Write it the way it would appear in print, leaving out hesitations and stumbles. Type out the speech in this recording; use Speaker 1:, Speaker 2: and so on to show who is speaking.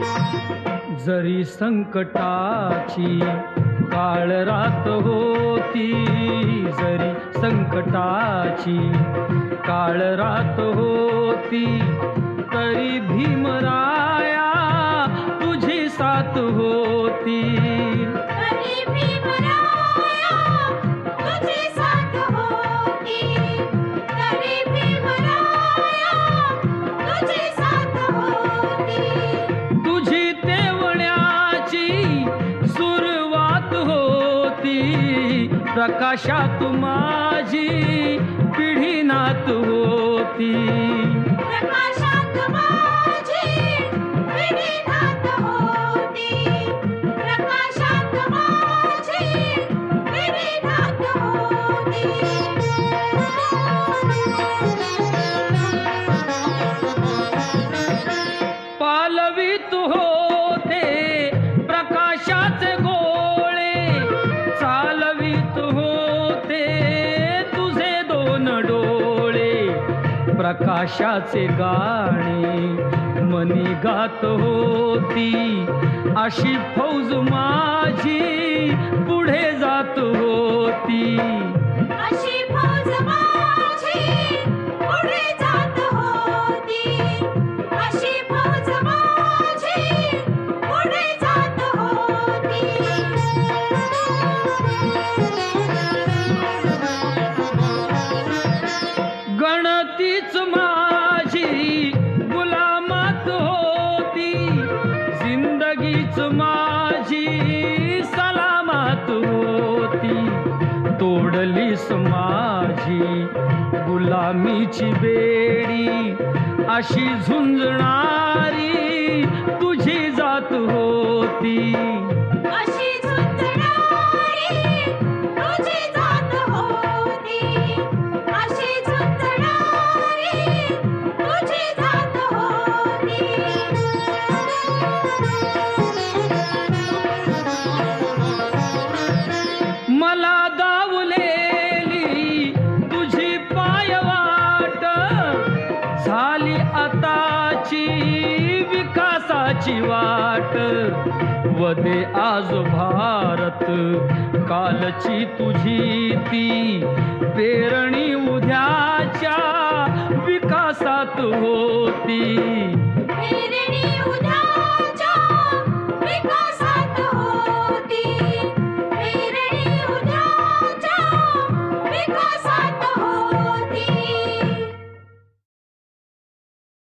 Speaker 1: जरी संकटाची काळ रात होती, जरी संकटाची काळ रात होती, तरी भीमराया तुझी साथ होती.
Speaker 2: तरी भीमराया तुझी साथ होती, तरी भीमराया तुझी साथ होती.
Speaker 1: तुझी तेवण्याची सुरुवात होती, प्रकाशात माझी पिढीनात होती.
Speaker 2: प्रकाशात माझी पिढीनाथ होती, प्रकाशात माझी पिढीनाथ होती.
Speaker 1: पालवीत होते प्रकाशाचे गोळे, चालवीत होते तुझे दोन डोळे. प्रकाशाचे गाणे मनी गात होती, अशी फौज माझी पुढे जात होती.
Speaker 2: अशी फौज माझी पुढे जात होती, अशी फौज माझी पुढे जात होती.
Speaker 1: गणतीच माझी गुलामात होती, जिंदगीच माझी सलामत होती. तोडलीस माझी गुलामीची बेडी, अशी झुंजणारी तुझी जात होती.
Speaker 2: अशी झुंजणारी तुझी जात होती, अशी झुंजणारी तुझी जात होती.
Speaker 1: मला दावलेली तुझी पायवाट, झाली आताची विकासाची वाट. वदे आज भारत कालची तुझी ती, पेरणी उद्याच्या विकासात होती.
Speaker 2: पेरणी उद्या